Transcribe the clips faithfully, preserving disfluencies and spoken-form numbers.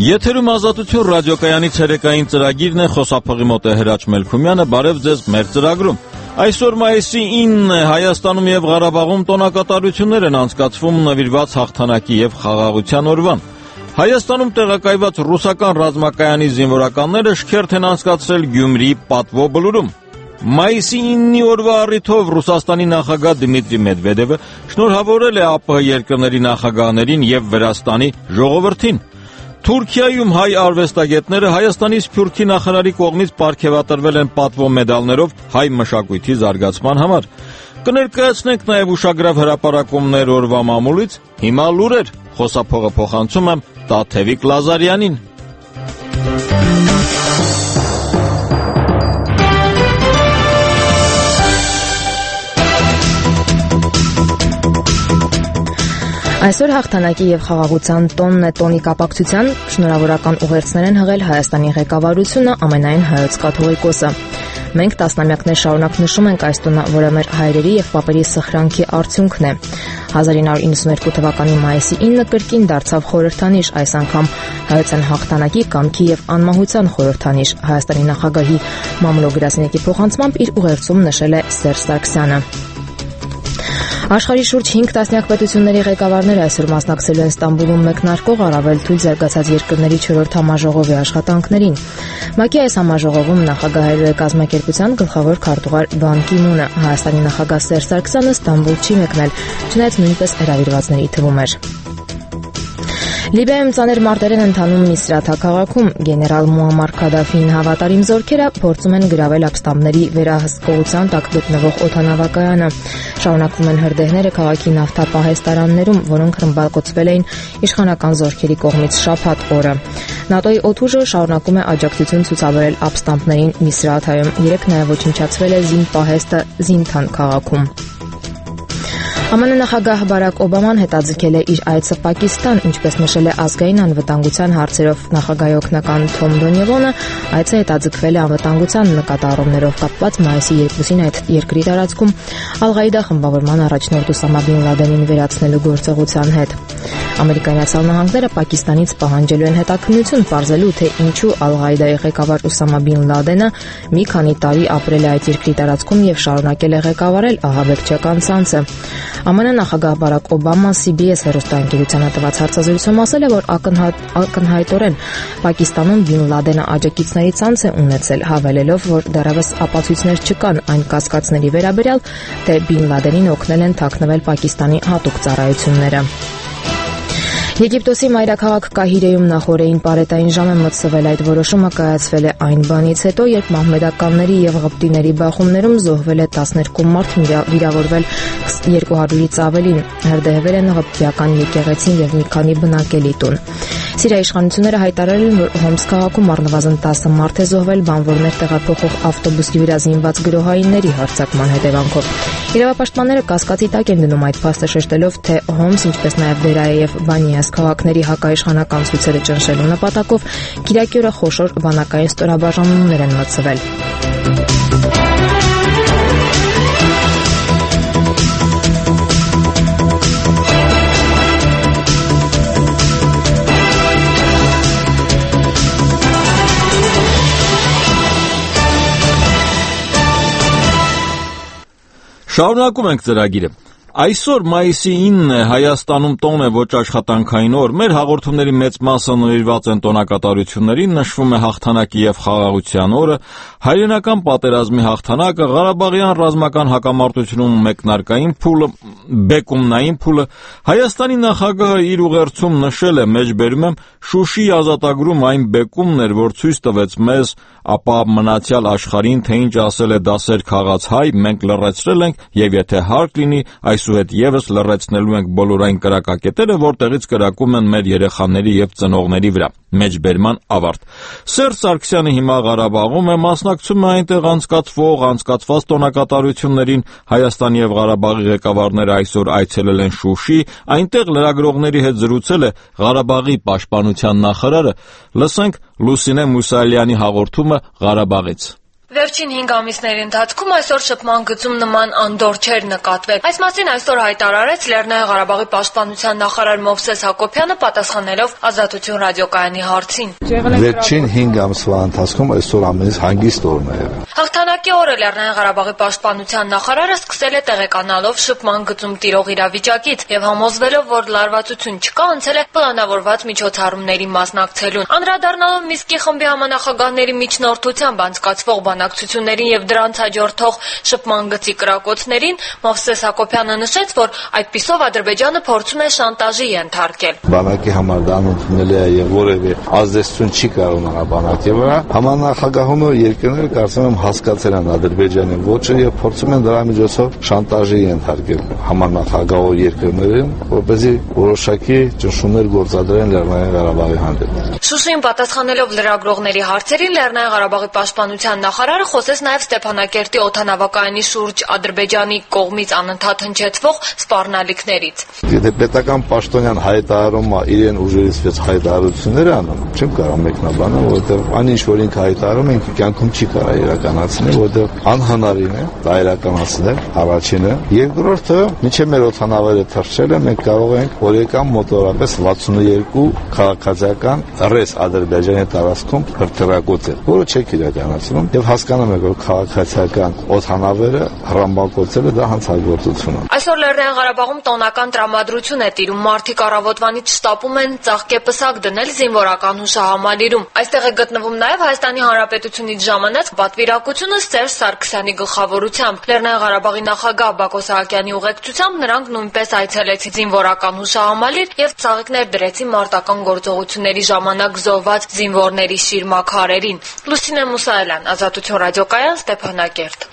Եթերում Ազատություն ռադիոկայանի ցերեկային ծրագիրն է, խոսափողի մոտ է Հրաչ Մելքումյանը, բարև ձեզ մեր ծրագրում։ Այսօր մայիսի ինն է, Հայաստանում եւ Ղարաբաղում տոնակատարություններ են անցկացվում նվիրված հաղթանակի եւ խաղաղության օրվան։ Հայաստանում տեղակայված ռուսական ռազմակայանի զինվորականները շքերթ են անցկացրել Գյումրիի Պատվո բլուրում։ Մայիսի իննի օրվա առիթով Ռուսաստանի նախագահ Դմիտրի Մեդվեդևը շնորհավորել է ԱՊՀ երկրների նախագահներին եւ Վրաստանի ժողովրդին։ Թուրքիայում հայ արվեստագետները Հայաստանի Սփյուռքի նախարարի կողմից պարգևատրվել են պատվո մեդալներով հայ մշակույթի զարգացման համար։ Կներկայացնենք նաև ուշագրավ հրապարակումներ օրվա մամուլից, հիմա լուրեր, խոսափողը փոխանցում եմ Տաթևիկ Լազարյանին։ Այսօր հաղթանակի եւ խաղաղության տոնն է, տոնի կապակցության շնորհավորական ուղերձներ են հղել Հայաստանի ղեկավարությունը, ամենայն հայոց կաթողիկոսը։ Մենք տասնամյակներ շարունակ նշում ենք այս տոնը, որը մեր հայրերի եւ պապերի սխրանքի արդյունքն է։ հազար ինը հարյուր իննսուններկու թվականի մայիսի ինը կրկին դարձավ խորհրդանիշ, այս անգամ հայոցյան հաղթանակի, կամքի եւ անմահության խորհրդանիշ։ Հայաստանի նախագահի մամուլոգրասենյակի փոխանցմամբ իր ուղերձում նշել է Սերժ Սարգսյանը։ Աշխարհի շուրջ հինգ տասնյակ պետությունների ղեկավարները այսօր մասնակցելու են Ստամբուլում մեկնարկող առավել թույլ զարգացած երկրների չորրորդ համաժողովի աշխատանքներին։ ՄԱԿ-ի այս համաժողովում նախագահելու է կազմակերպության գլխավոր քարտուղար Բան Կի Մունը։ Հայաստանի նախագահ Սերժ Սարգսյանը Ստամբուլ չի մեկնել, չնայած նույնպես հրավիրվածների թվում էր։ Լիբիայում ծանր մարտեր են ընթանում Միսրաթա քաղաքում։ Գեներալ Մուամմար Քադաֆիին հավատարիմ զորքերը փորձում են գրավել ապստամբների վերահսկողության տակ գտնվող օդանավակայանը։ Շարունակվում են հրդեհները քաղաքի նավթապահեստարաններում, որոնք ռմբակոծվել էին իշխանական զորքերի կողմից շաբաթ օրը։ ՆԱՏՕ-ի օդուժը շարունակում է աջակցություն ցուցաբերել ապստամբներին Միսրաթայում։ Երեկ նաև ոչնչացվել է զինպահեստը Զինթան քաղաքում։ ԱՄՆ նախագահ Բարակ Օբաման հետաձգել է իր այցը Պակիստան, ինչպես նշել է ազգային անվտանգության հարցերով նախագահի օգնական Թոմ Դոնիվոնը, այցը հետաձգվել է անվտանգության նկատառումներով կապված մայիսի երկուսին այդ երկրի տարածքում Ալ-Ղաիդա խմբավորման առաջնորդ Ուսամա Բին Լադենին վերացնելու գործողության հետ։ Ամերիկայի Միացյալ Նահանգները Պակիստանից պահանջելու են հետաքննություն պարզելու, թե ինչու Ալ-Ղաիդայի ղեկավար Ուսամա Բին Լադենը մի քանի տարի ապրել է այդ երկրի տարածքում եւ շարունակել է ղեկավարել ահաբեկչական ցանցը։ ԱՄՆ նախագահ Բարակ Օբաման Սի Բի Էս հեռուստաընկերությանը տված հարցազրույցում ասել է, որ ակնհայտորեն Պակիստանում Բին Լադենը աջակիցների ցանց է ունեցել, հավելելով, որ դեռևս ապացույցներ չկան այն կասկածների վերաբերյալ, թե Բին Լադենին օգնել են թաքնվել Պակիստանի հատուկ ծառայությունները։ Եգիպտոսի մայրաքաղաք Կահիրեում նախորդային պարետային ժամը մտցվել այդ որոշումը կայացվել է այն բանից հետո, երբ մահմեդականների եւ ղպտիների բախումներում զոհվել է տասներկու մարդ, վիրավորվել երկու հարյուրից ավելին, հրդեհվել են ղպտիական եկեղեցին եւ մի քանի բնակելի տուն։ Սիրիայի իշխանությունները հայտարարել են, որ Հոմս քաղաքում առնվազն տասը մարդ է զոհվել բանվորներ տեղափոխող ավտոբուսի վրա զինված գրոհայինների հարձակման հետևանքով։ Իրավապաշտպանները կասկածի տակ են դնում այդ փաստը, շեշտելով, թե Հոմս, ինչպես նաև Դերայե եւ Բանիաս քաղաքների հակաիշխանական ցույցերը ճնշելու նպատակով կիրակի օրը խոշոր բանակային ստորաբաժանումներ են մտցվել։ Շարունակում ենք ծրագիրը։ Այսօր մայիսի ինն է, Հայաստանում տոն է ոչ աշխատանքային օր, մեր հաղորդումների մեծ մասը նվիրված են տոնակատարություններին, նշվում է հաղթանակի եւ խաղաղության օրը, հայրենական պատերազմի հաղթանակը, Ղարաբաղյան ռազմական հակամարտությունում մեկնարկային փուլը, բեկումնային փուլը։ Հայաստանի նախագահը իր ուղերձում նշել է, մեջբերում եմ, Շուշիի ազատագրում այն բեկումն էր, որ ցույց տվեց մեզ, ապա մնացյալ աշխարհին, թե ինչ ասել է դասեր քաղաց հայ, մենք լռեցրել ենք եւ եթե հարկ լինի, այսուհետ եւս լռեցնելու ենք բոլոր այն կրակակետերը, որտեղից կրակում են մեր երեխաների եւ ծնողների վրա։ Մեջբերման ավարտ։ Սերժ Սարգսյանը հիմա Ղարաբաղում է, մասնակցում է այնտեղ անցկացվող անցկացված տոնակատարություններին, Հայաստանի եւ Ղարաբաղի ղեկավարները այսօր այցելել են Շուշի, այնտեղ լրագրողների հետ զրուցել է Ղարաբաղի պաշտպանության նախարարը։ Լսենք Լուսինե Մուսալյանի հաղորդումը Ղարաբաղից։ Վերջին հինգ ամիսների ընթացքում այսօր շփման գծում նման անդորր չէր նկատվել։ Այս մասին այսօր հայտարարեց Լեռնային Ղարաբաղի պաշտպանության նախարար Մովսես Հակոբյանը, պատասխանելով Ազատություն ռադիոկայանի հարցին։ Վերջին հինգ ամսվա ընթացքում այսօր ամենից հանգիստ օրն է եղել։ Հաղթանակի օրը Լեռնային Ղարաբաղի պաշտպանության նախարարը սկսել է տեղեկանալով շփման գծում տիրող իրավիճակից եւ համոզվելով, որ լարվածություն չկա, անցել է պլանավորված միջոցառումների մասնակցելուն։ Անդրադառնալով Միսկի խմբի համանախագահների միջնորդությամբ անցկացվող բանակցություններին եւ դրանց հաջորդող շփման գծի կրակոցներին, Մովսես Հակոբյանը նշեց, որ այդպիսով Ադրբեջանը փորձում է շանտաժի ենթարկել։ Բանակի համար դա ընդունելի է եւ որևէ ազդեցություն չի կարող ունենալ բանակի վրա։ Համանախագահումը երկրները կարծում եմ հասկացել են Ադրբեջանի ոճը եւ փորձում են դրա միջոցով շանտաժի ենթարկել համանախագահ երկրներին, որպեսզի որոշակի ճնշումներ գործադրեն Լեռնային Ղարաբաղի հանդեպ։ Շուշիին պատասխանելով լրագրողների հարցերին, Լեռնային Ղարաբաղի պաշտպանության նախարարը խոսեց նաև Ստեփանակերտի օդանավակայանի շուրջ Ադրբեջանի կողմից անընդհատ հնչեցվող սպառնալիքներից։ Եթե պետական պաշտոնյան հայտարարում է իրեն ուժերից վեց հայտարարություններ անում, չեմ կարող մեկնաբանել, որովհետև այն ինչ որ ինքը հայտարարում է, ինքը կյանքում չի կարող իրականացնել, որովհետև անհնարին է դա իրականացնել, առաջինը, երկրորդը, միջև մեր օդանավերը թռչել են, մենք կարող ենք օրեկան մոտորապես վաթսունուերկու քաղաքացիական ռես Ադրբեջանի տարածքում հրթիռակոծել, որը չեք իրականացնում եւ հասկանում եք, որ քաղաքացիական օդանավերը հրամբակոծելը դա հանցագործություն է։ Այսօր Լեռնային Ղարաբաղում տոնական տրամադրություն է տիրում, մարդիկ առավոտվանից շտապում են ծաղկեպսակ դնել զինվորական հուշահամալիրում։ Այստեղ է գտնվում նաև Հայաստանի Հանրապետությունից ժամանած պատվիրակությունը Սերժ Սարգսյանի գլխավորությամբ։ Լեռնային Ղարաբաղի նախագահ Բակո Սահակյանի ուղեկցությամբ նրանք նույնպես այցելեցին զինվորական հուշահամալիր եւ ծաղիկներ դրեցին մարտական գործողությունների ժամանակ զոհված զինվորների շիրմաքարերին։ Լուսինե Մուսայելյան, Ազատություն ռադիոկայան, Ստեփանակերտ։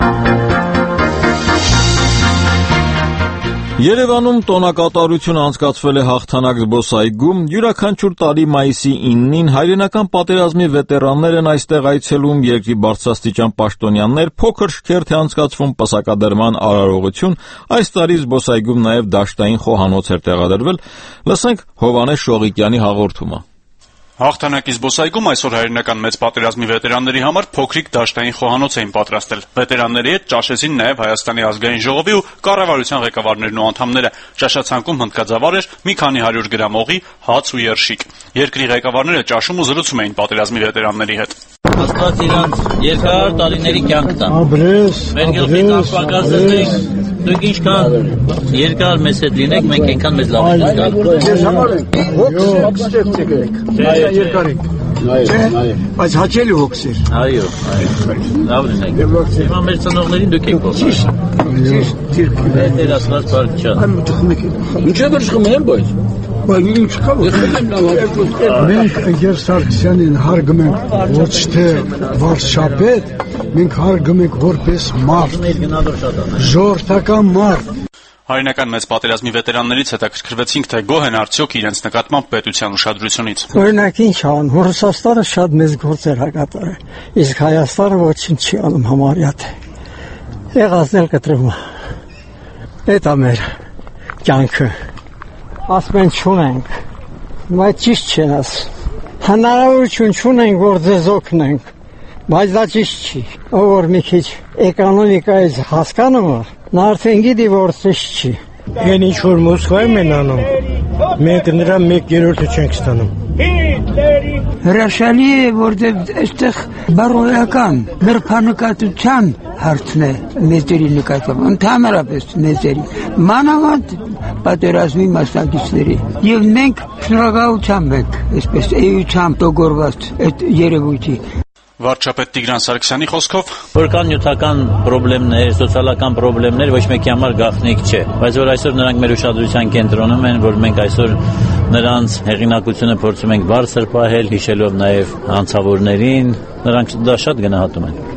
Երևանում տոնակատարություն անցկացվել է հաղթանակ զբոսայգում, յուրաքանչյուր տարի մայիսի իննին հայրենական պատերազմի վետերաններ են այստեղ այցելում, երկրի բարձրաստիճան պաշտոնյաներ, փոքր շքերթ է անցկացվում պսակադրման արարողություն, այս տարի զբոսայգում նաև դաշտային խոհանոց էր տեղադրվել, լսենք Հովհաննես Շողիկյանի հաղորդումը։ Հաղթանակի զբոսայգում այսօր հայրենական մեծ պատերազմի վետերանների համար փոքրիկ դաշտային խոհանոց էին պատրաստել։ Վետերանների հետ ճաշեցին նաև Հայաստանի ազգային ժողովի ու կառավարության ղեկավարներն ու անդամները։ Ճաշացանկում հնդկաձավար էր, մի քանի հարյուր գրամ օղի, հաց ու երշիկ։ Երկրի ղեկավարները ճաշում ու զրուցում էին պատերազմի վետերանների հետ։ Աստված իրանց երկար տարիների կյանք տա։ Ապրես, մեր գլխին ապակացնենք, դուք ինչքան երկար մեզ հետ լինեք, մենք այնքան մեզ լավ ենք գալու։ Ես համար ենք, հոգս ստեղծեք, երկար ենք, բայց հաճելի հոգս էր։ Այո, լավ լինեք, հիմա մեր ծնողներին դուք եք փոխել։ Դեր Աստված բարք չա։ Ինչե՞ բժշկում են բայց։ Բայց ինչ կա։ Մենք Գեր Սարգսյանին հարգում ենք ոչ թե վարշապետ, մենք հարգում ենք որպես մարդ, ժողովրդական մարդ։ Հայրենական մեծ պատերազմի վետերաններից հետաքրքրվեցինք, թե գոհ են արդյոք իրենց նկատմամբ պետության ուշադրությունից։ Օրինակ ինչ ան, Ռուսաստանը շատ մեծ գործեր է կատարել, իսկ Հայաստանը ոչինչ չի անում համարյա թե։ Եղածն էլ կտրվում։ Դա մեր կյանքը։ Ասում են չունենք, բայց ճիշտ չեն ասում։ Հնարավորություն չունենք, որ ձեզ օգնենք, բայց դա ճիշտ չի։ Ով որ մի քիչ էկոնոմիկայից հասկանում է, նա արդեն գիտի, որ ճիշտ չի։ Այն ինչ որ Մոսկվայում են անում, մենք նրա մեկ երրորդը չենք ստանում։ Հրաշալի է, որտեղ այստեղ բարոյական նրբանկատության հարցն է մեծերի նկատմամբ, ընդհանրապես մեծերի, մանավանդ պատերազմի մասնակիցների։ Եվ մենք շնորհակալությամբ ենք, այսպես էությամբ տոգորված այդ երևույթի։ Վարչապետ Տիգրան Սարգսյանի խոսքով, որ կան նյութական խնդիրներ, սոցիալական խնդիրներ, ոչ մեկի համար գաղտնիք չէ, բայց որ այսօր նրանք մեր ուշադրության կենտրոնում են, որ մենք այսօր նրանց հեղինակությունը փորձում ենք բարձր պահել, հիշելով նաև անցավորներին, նրանք դա շատ գնահատում են։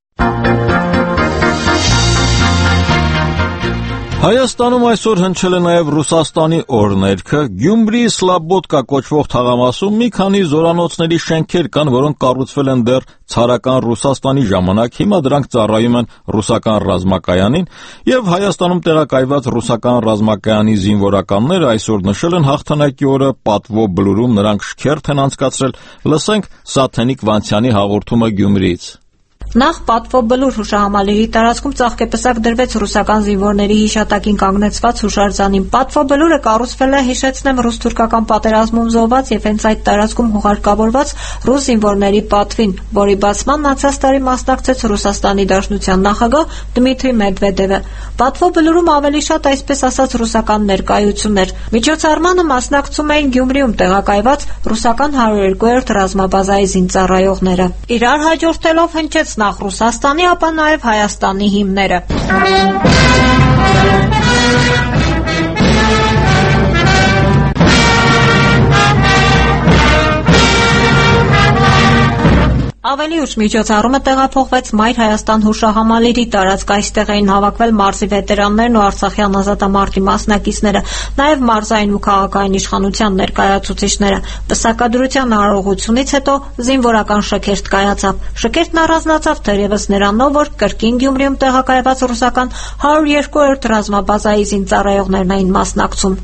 Հայաստանում այսօր հնչել է նաև Ռուսաստանի օրհներգը։ Գյումրի Սլաբոդկա կոչվող թաղամասում մի քանի զորանոցների շենքեր կան, որոնք կառուցվել են դեռ ցարական Ռուսաստանի ժամանակ, հիմա դրանք ծառայում են ռուսական ռազմակայանին, եւ Հայաստանում տեղակայված ռուսական ռազմակայանի զինվորականները այսօր նշել են հաղթանակի օրը պատվո բլուրում նրանք շքերթ են անցկացրել։ Լսենք Սաթենիկ Վանցյանի հաղորդումը Գյումրիից։ Նախ պատվոբլուր հուշահամալիրի տարածքում ծաղկեպսակ դրվեց ռուսական զինվորների հիշատակին կանգնեցված հուշարձանին։ Պատվոբլուրը կառուցվել է, հիշեցնեմ, ռուս-թուրքական պատերազմում զոհված եւ հենց այդ տարածքում հուղարկավորված ռուս զինվորների պատվին, որի բացման անցած տարի մասնակցեց Ռուսաստանի Դաշնության նախագահ Դմիտրի Մեդվեդևը։ Պատվոբլուրում ավելի շատ, այսպես ասած, ռուսական ներկայություն էր։ Միջոցառմանը մասնակցում էին Գյումրիում տեղակայված ռուսական հարյուրերկուերորդ ռազմաբազայի զինծառայողները։ Իրար հաջորդելով հնչեց նախ Ռուսաստանի, ապա նաև Հայաստանի հիմները։ Ավելի ուշ միջոցառումը տեղափոխվեց Մայր Հայաստան հուշահամալիրի տարածք, այստեղ էին հավաքվել մարզի վետերաններն ու Արցախյան ազատամարտի մասնակիցները, նաև մարզային ու քաղաքային իշխանության ներկայացուցիչները։ Պսակադրության արարողությունից հետո զինվորական շքերթ կայացավ։ Շքերթն առանձնացավ թերևս նրանով, որ կրկին Գյումրիում տեղակայված ռուսական հարյուրերկուերորդ ռազմաբազայի զինծառայողներն էին մասնակցում։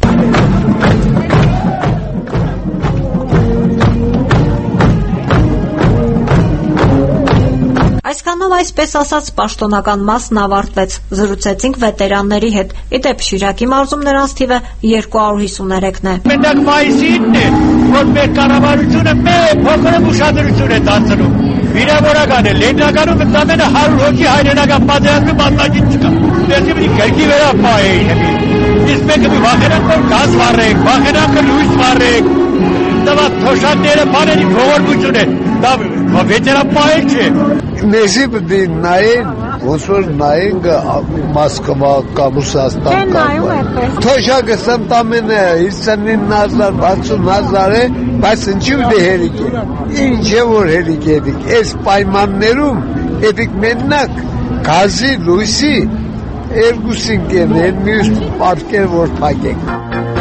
Այսքանով, այսպես ասած, պաշտոնական մասն ավարտվեց։ Զրուցեցինք վետերանների հետ։ Ի դեպ, Շիրակի մարզում նրանց թիվը երկու հարյուր հիսուներեքն է։ Մենակ մայիսին է, որ մեր կառավարությունը մեր փոքր ուշադրություն է դարձնում։ Վիրավորական է, լեննագանում ընդամենը հարյուր հոգի հայրենական պատերազմի մասնակից չկա։ Դեռ մի քերքի վերա պահեին։ Իսկ մեկը մի վախենակ որ գազ վառեք, վախենակ լույս վառեք։ Դա թոշակները բաների փողորմություն է։ Դա վետերանապահ չէ։ Մեզի պետք է նայեն, ոնց որ նայեն Մոսկվա կամ Ռուսաստան կամ թոշակը սամտամենը հիսունինը հազար, վաթսուն հազար է, բայց ինչի՞ դե հերիք է։ Ինչ է որ հերիք է, այս պայմաններում էդիկ մենակ գազի, լույսի երկուսին կենեն, մյուս պարկեր որ փակենք։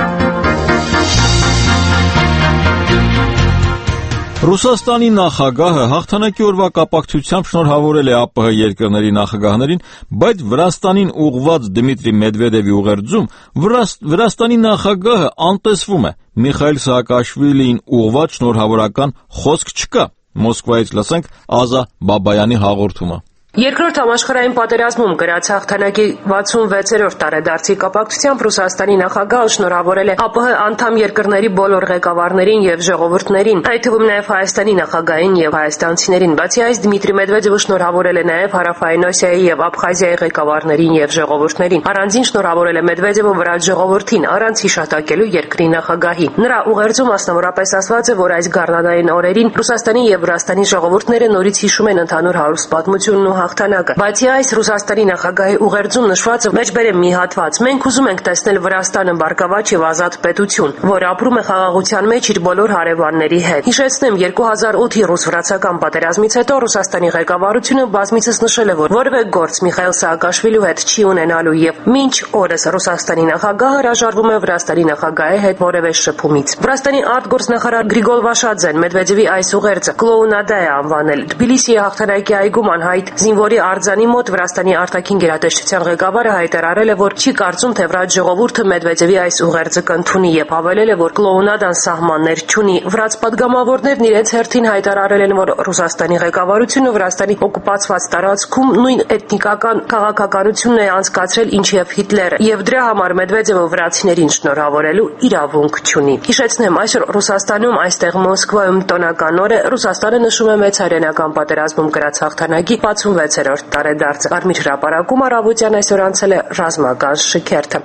Ռուսաստանի նախագահը հաղթանակի օրվա կապակցությամբ շնորհավորել է ԱՊՀ երկրների նախագահներին, բայց Վրաստանին ուղղված Դմիտրի Մեդվեդևի ուղերձում Վրաստանի նախագահը անտեսվում է։ Միխայիլ Սաակաշվիլիին ուղղված շնորհավորական խոսք չկա։ Մոսկվայից լսենք Ազա Բաբայանի հաղորդումը։ Երկրորդ համաշխարհային պատերազմում գրած հաղթանակի վաթսունվեցերորդ տարեդարձի կապակցությամբ Ռուսաստանի նախագահը շնորհավորել է ԱՊՀ անդամ երկրների բոլոր ղեկավարներին եւ ժողովուրդներին, այդ թվում նաեւ Հայաստանի նախագահին եւ հայաստանցիներին։ Բացի այս, Դմիտրի Մեդվեդևը շնորհավորել է նաեւ Հարավային Օսիայի եւ Աբխազիայի ղեկավարներին եւ ժողովուրդներին։ Առանձին շնորհավորել է Մեդվեդևը վրաց ժողովրդին, առանց հիշատակելու երկրի նախագահի։ Նրա ուղերձում մասնավորապես ասված է, որ այս գարնանային օրերին Ռուսաստանի եւ Վրաստանի ժողովուրդները նորից հիշում են ընդհանուր հարուստ պատմությունն ու հաղթանակը։ Բացի այս, Ռուսաստանի նախագահի ուղերձում նշվածը մեջբերեմ մի հատված։ Մենք ուզում ենք տեսնել Վրաստանը բարգավաճ եւ ազատ պետություն, որ ապրում է խաղաղության մեջ իր բոլոր հարևանների հետ։ Հիշեցնեմ, երկու հազար ութի ռուս-վրացական պատերազմից հետո Ռուսաստանի ղեկավարությունը բազմիցս նշել է, որ որևէ գործ Միխայիլ Սաակաշվիլու հետ չի ունենալու եւ մինչ օրս Ռուսաստանի նախագահը հրաժարվում է Վրաստանի նախագահի հետ որևէ շփումից։ Վրաստանի արտգործնախարար Գրիգոր Վաշաձեն Մեդվեդևի այս ուղերձը կլոունադա է անվանել։ Թբիլիսիի հաղթանակի այգում անհայտ զինվորի արձանի մոտ Վրաստանի արտաքին գերատեսչության ղեկավարը հայտարարել է, որ չի կարծում, թե վրաց ժողովուրդը Մեդվեդևի այս ուղերձը կընդունի եւ հավելել է, որ կլոունադան սահմաններ չունի։ Վրաց պատգամավորներն իրենց հերթին հայտարարել են, որ Ռուսաստանի ղեկավարությունը Վրաստանի օկուպացված տարածքում նույն էթնիկական քաղաքականությունն է անցկացրել, ինչև Հիտլերը, եւ դրա համար Մեդվեդևը վրացիներին շնորհավորելու իրավունք չունի։ Հիշեցնեմ, այսօր Ռուսաստանում, այստեղ Մոսկվայում տոնական օր է, Ռուսաստանը նշում է մեծ հայրենական պատերազմում կրած հաղթանակի վաթսունվեցերորդ տարեդարձը։ Արմիր հրապարակում առավոտյան այսօր անցել է ռազմական շքերթը։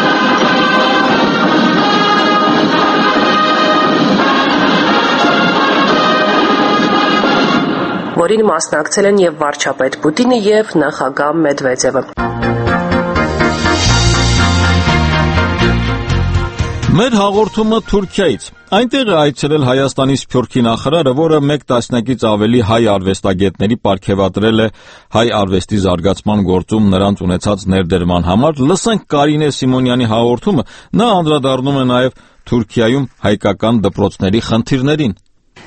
Որին մասնակցել են եւ վարչապետ Պուտինը եւ նախագահ Մեդվեդևը։ Մեր հաղորդումը Թուրքիայից։ Այնտեղ է այցելել Հայաստանի Սփյուռքի նախարարը, որը մեկ տասնյակից ավելի հայ արվեստագետների պարգևատրել է հայ արվեստի զարգացման գործում նրանց ունեցած ներդրման համար։ Լսենք Կարինե Սիմոնյանի հաղորդումը, նա անդրադառնում է նաև Թուրքիայում հայկական դպրոցների խնդիրներին։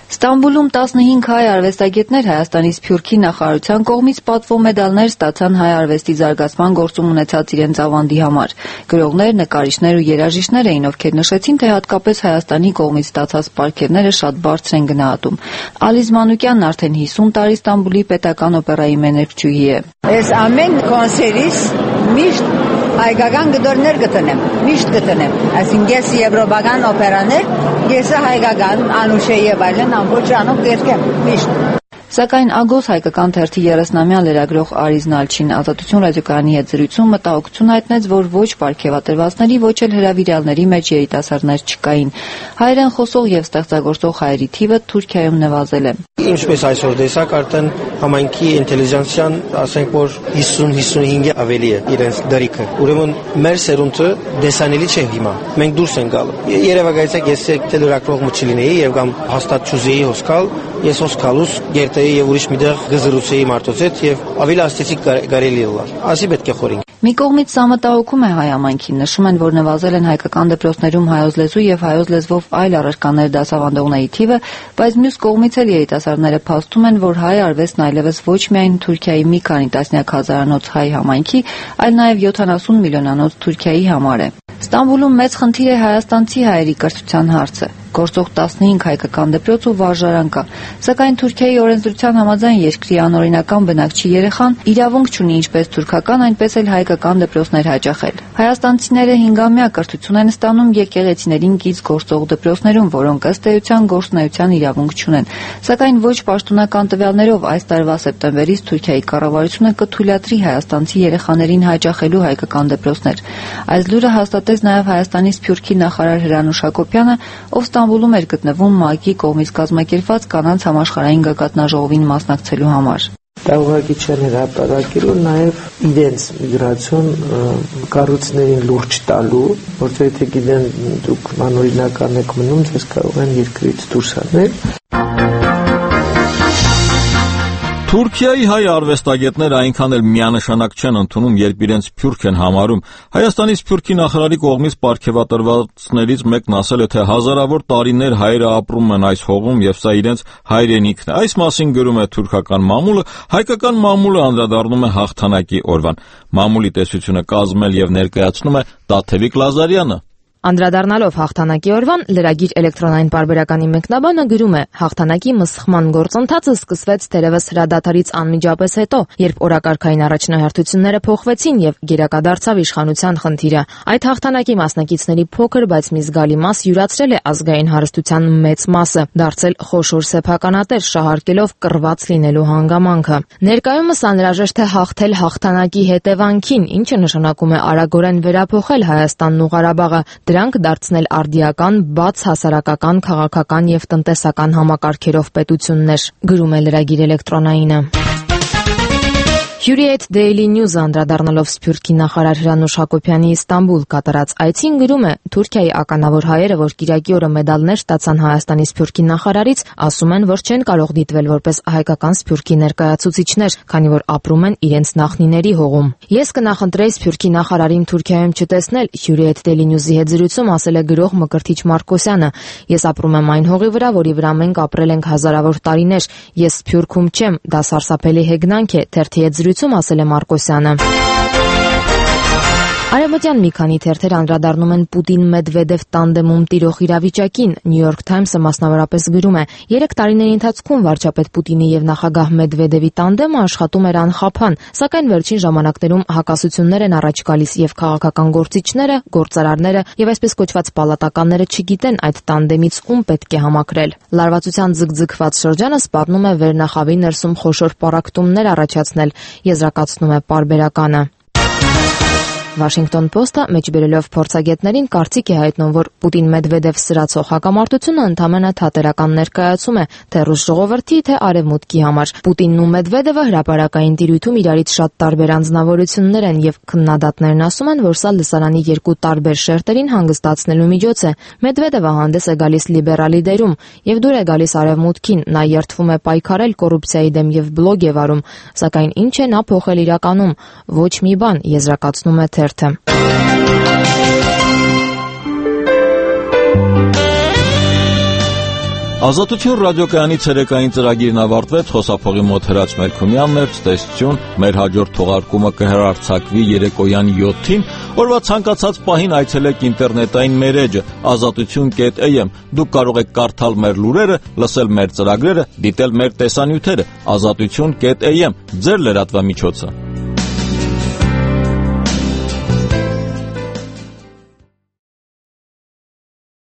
Ստամբուլում տասնհինգ հայ արվեստագետներ Հայաստանի Սփյուռքի նախարարության կողմից պատվո մեդալներ ստացան հայ արվեստի զարգացման գործում ունեցած իրենց ավանդի համար։ Գրողներ, նկարիչներ ու երաժիշտներ էին, ովքեր նշեցին, թե հատկապես Հայաստանի կողմից ստացած պարգևները շատ բարձր են գնահատում։ Ալիզ Մանուկյանն արդեն հիսուն տարի Ստամբուլի պետական օպերայի մեներկչուհի է։ Ես ամեն կոնսերտից միշտ հայկական գդորներ գտնեմ, միշտ գտնեմ, այսինքն ես եվրոպական օպերաներ, ես հայկական Անուշե եւ այլն ամբողջ անով կերկեմ, միշտ։ Սակայն Ագոս հայկական թերթի երեսնամյա լրագրող Արիզ Նալչին Ազատություն ռադիոկայանի հետ զրույցում մտահոգություն հայտնեց, որ ոչ պարգևատրվածների, ոչ էլ հրավիրյալների մեջ երիտասարդներ չկային։ Հայերեն խոսող եւ ստեղծագործող հայերի թիվը Թուրքիայում նվազել է։ Ինչպես այսօր տեսակ, արդեն համայնքի ինտելիգենցիան, ասենք որ հիսուն հիսունհինգ ավելի է իրենց դրիքը։ Ուրեմն մեր սերունդը դեսանելի չէ հիմա։ Մենք դուրս ենք գալու։ Երևակայեցեք, ես եկել լրագրող մուչիլինեի եւ կամ հաստատ ճուզեի հոսքալ, ես հոսքալուս գերտեի եւ ուրիշ միտեղ գզրուցեի մարդոց հետ եւ ավելի աստեցիկ կարելի է լալ։ Ասի պետք է խորին։ Մի կողմից սա մտահոգում է հայ համայնքին, նշում են, որ նվազել են հայկական դպրոցներում հայոց լեզու եւ հայոց լեզվով այլ առարկաներ դասավանդողների թիվը, բայց մյուս կողմից էլ երիտասարդները փաստում են, որ հայ արվեստն այլևս ոչ միայն Թուրքիայի մի քանի տասնյակ հազարանոց հայ համայնքի, այլ նաեւ յոթանասուն միլիոնանոց Թուրքիայի համար է։ Ստամբուլում մեծ խնդիր է հայաստանցի հայերի կրթության հարցը։ Գործող տասնհինգ հայկական դպրոց ու վարժարան կա, սակայն Թուրքիայի օրենսդրության համաձայն երկրի անօրինական բնակչի երեխան իրավունք չունի ինչպես թուրքական, այնպես էլ հայկական դպրոցներ հաճախել։ Հայաստանցիները հինգամյա կրթություն են ստանում եկեղեցիներին կից գործող դպրոցներում, որոնք ըստ էության գործունեության իրավունք չունեն։ Սակայն ոչ պաշտոնական տվյալներով այս տարվա սեպտեմբերից Թուրքիայի կառավարությունը կթույլատրի հայաստանցի երեխաներին հաճախելու հայկական դպրոցներ։ Այս լուրը հաստատեց նաև Հայաստանի Սփյուռքի նախարար Հրանուշ Հակոբյանը, ով Ստամբուլում էր գտնվում ՄԱԿ-ի կողմից կազմակերպված կանանց համաշխարհային գագաթնաժողովին մասնակցելու համար։ Դա ուղղակի չեն հրապարակելու նաև իրենց միգրացիոն կառույցներին լուրջ տալու, որտեղ եթե գիտեն դուք անօրինական եք մնում, ձեզ կարող են երկրից դուրս հանել։ Թուրքիայի հայ արվեստագետները այնքան էլ միանշանակ չեն ընդունում, երբ իրենց սփյուռք են համարում։ Հայաստանի Սփյուռքի նախարարի կողմից պարգևատրվածներից մեկն ասել է, թե հազարավոր տարիներ հայերը ապրում են այս հողում եւ սա իրենց հայրենիքն է։ Այս մասին գրում է թուրքական մամուլը, հայկական մամուլը անդրադառնում է հաղթանակի օրվան։ Մամուլի տեսությունը կազմել եւ ներկայացնում է Տաթևիկ Լազարյանը։ Անդրադառնալով հաղթանակի օրվան, լրագիր էլեկտրոնային պարբերականի մեկնաբանը գրում է. հաղթանակի մսխման գործընթացը սկսվեց թերևս հրադադարից անմիջապես հետո, երբ օրակարգային առաջնահերթությունները փոխվեցին եւ գերակադարձավ իշխանության խնդիրը։ Այդ հաղթանակի մասնակիցների փոքր, բայց մի զգալի մաս յուրացրել է ազգային հարստության մեծ մասը, դարձել խոշոր սեփականատեր, շահարկելով կռված լինելու հանգամանքը։ Ներկայումս անհրաժեշտ է հաղթել հաղթանակի հետևանքին, ինչը նշանակում է արագորեն վերափոխել Հայաստանն ու Ղարաբաղը, դրանք դարձնել արդիական, բաց հասարակական, քաղաքական եւ տնտեսական համակարգերով պետություններ, գրում է լրագիր էլեկտրոնայինը։ Hürriyet Daily News-ը անդրադառնալով Սփյուռքի նախարար Հրանուշ Հակոբյանի Ստամբուլ կատարած այցին գրում է. Թուրքիայի ականավոր հայերը, որ Կիրակի օրը մեդալներ ստացան Հայաստանի Սփյուռքի նախարարից, ասում են, որ չեն կարող դիտվել որպես հայկական Սփյուռքի ներկայացուցիչներ, քանի որ ապրում են իրենց նախնիների հողում։ Ես կնախընտրեի Սփյուռքի նախարարին Թուրքիայում չտեսնել, Hürriyet Daily News-ի հետ զրույցում ասել է գրող Մկրտիչ Մարկոսյանը։ Ես ապրում եմ այն հողի վրա, որի վրա մենք ապրել ենք հազարավոր տարիներ։ Ես Սփյուռքում չեմ, դա սարսափելի հեգնանք է, թերթի հետ զրույցում ասել է Մարկոսյանը։ Արևմտյան մի քանի թերթեր անդրադառնում են Պուտին-Մեդվեդև տանդեմում տիրող իրավիճակին։ New York Times-ը մասնավորապես գրում է. երեք տարիների ընթացքում վարչապետ Պուտինի եւ նախագահ Մեդվեդևի տանդեմը աշխատում էր անխափան, սակայն վերջին ժամանակներում հակասություններ են առաջ գալիս եւ քաղաքական գործիչները, գործարարները եւ այսպես կոչված պալատականները չգիտեն այդ տանդեմից ում պետք է համակրել։ Լարվածության ձգձգված շրջանը սպառնում է վերնախավի ներսում խոշոր պառակտումներ առաջացնել, եզրակացնում է պարբերականը։ Washington Post-ը մեջբերելով փորձագետներին կարծիք է հայտնում, որ Պուտին-Մեդվեդև սրացող հակամարտությունը ընդհանրապես թատերական ներկայացում է թե ռուս ժողովրդի, թե արևմուտքի համար։ Պուտինն ու Մեդվեդևը հրապարակային տիրույթում իրարից շատ տարբեր անձնավորություններ են եւ քննադատներն ասում են, որ սա լսարանի երկու տարբեր շերտերին հանգստացնելու միջոց է։ Մեդվեդևը հանդես է գալիս լիբերալի դերում եւ դուր է գալիս արևմուտքին, նա երդվում է պայքարել կոռուպցիայի դեմ եւ բլոգ է վարում, սակայն ինչ է նա փոխել իրականում, ոչ մի բան, եզրակացնում է թերթը։ Ազատություն ռադիոկայանի ցերեկային ծրագիրն ավարտվեց, խոսափողի մոտ Հրաց Մերքումյանն էր, ցտեսություն, մեր հաջորդ թողարկումը կհեռարձակվի երեկոյան յոթին, օրվա ցանկացած պահին այցելեք ինտերնետային մեր էջը ազատություն կետ a m, դուք կարող եք կարդալ մեր լուրերը, լսել մեր ծրագրերը, դիտել մեր տեսանյութերը, ազատություն կետ a m, ձեր լրատվամիջոցը։